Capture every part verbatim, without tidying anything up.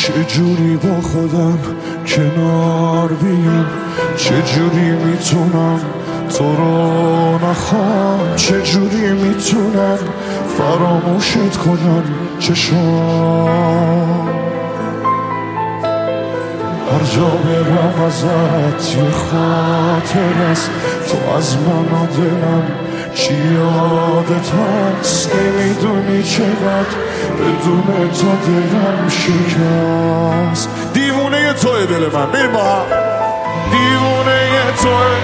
چجوری با خودم کنار بیام، چجوری میتونم تو رو نخوام، چجوری میتونم فراموشت کنم چشام. هر جا برم ازت یه خاطر است، تو از من و دلم چی یادت هست. نمیدونی چقدر بدون تو دلم شکست. دیوونه توی دل من، بیر با هم. دیوونه توی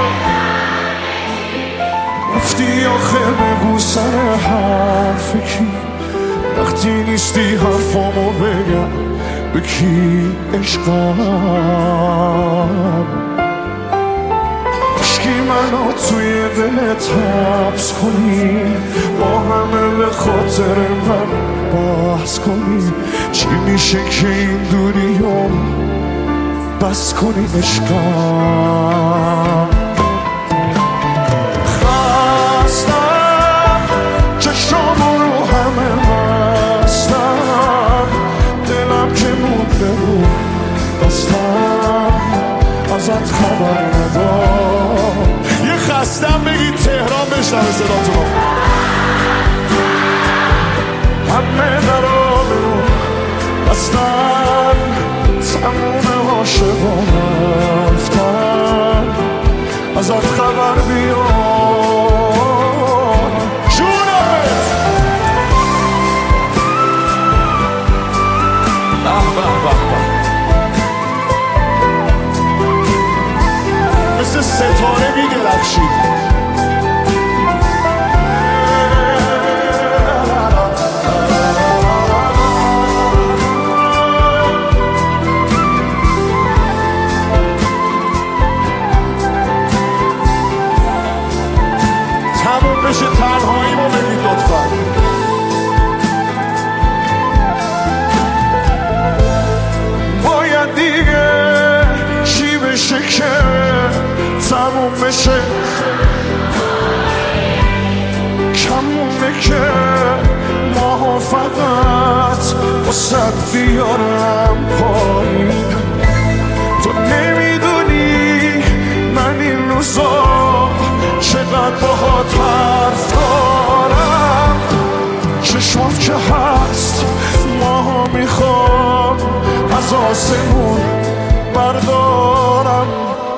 رفتی آخه بگو سر حرف کی، وقتی نیستی حرفامو بگم به کی عشقم. عشقی منو توی دلت حبس کنی، با همه به خاطر من بحث کنی. چی میشه که این دوریو بس کنی عشقم. خستم چشامو رو همه بستم، دلم که مونده رو بستم، ازت خبر ندارم. یه خستم بگید تهران بشنوه صداتونو. همه درا برو بستن، تموم عاشقان رفتن، ازت خبر بیار جونمت. به به به به، مثل ستاره می‌درخشید. بشه تنهایی ما بگید لطفا. باید دیگه چی بشه که تموم بشه، کمونه که ماها فقط واسد بیارم پایین. تو نمیدونی من این روزا چقدر باهات حرف دارم. چشمات که هست ماها میخوام از آسمون بردارم.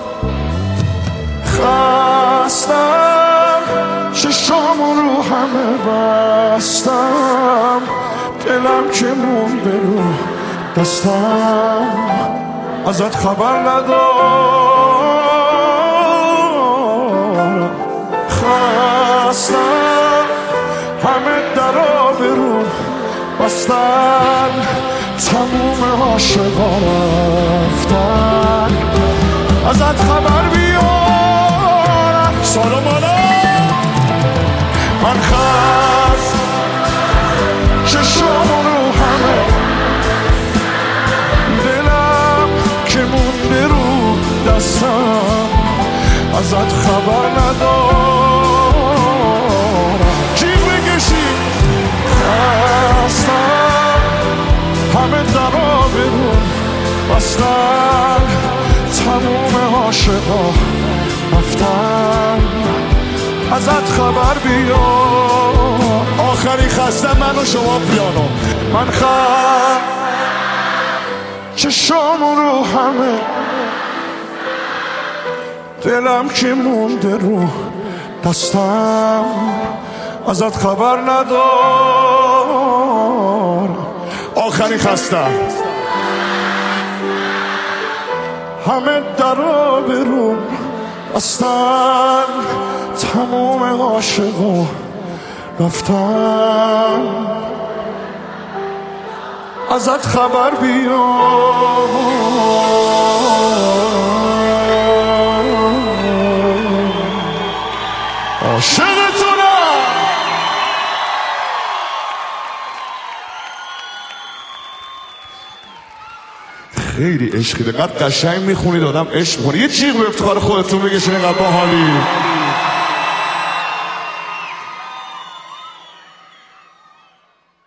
خستم چشامو رو همه بستم، دلم که مونده رو دستم، ازت خبر ندارم. خستم همه درا برو بستن، تموم عاشقا رفتن، ازت خبر بیارم. سالمانا من خست چشامو رو همه، دلم که مونده رو دستم، ازت خبر ندارم. جیغ بکشی. خستم همه درا برون بستن، تموم عاشقا رفتن، ازت خبر بیار. آخری خستم من و شما پیانو. من خستم چشامو رو همه، دلم که مونده رو دستم، ازت خبر ندارم. آخری خستم همه درا برون بستن، تموم عاشقا رفتن، ازت خبر بیار. عاشقتونم. خیلی عشقی، دقیقا قشنگ میخونید، آدم عشق میخونه. یه جیغ به افتخار خودتون بگشین، اینقدر باحالی.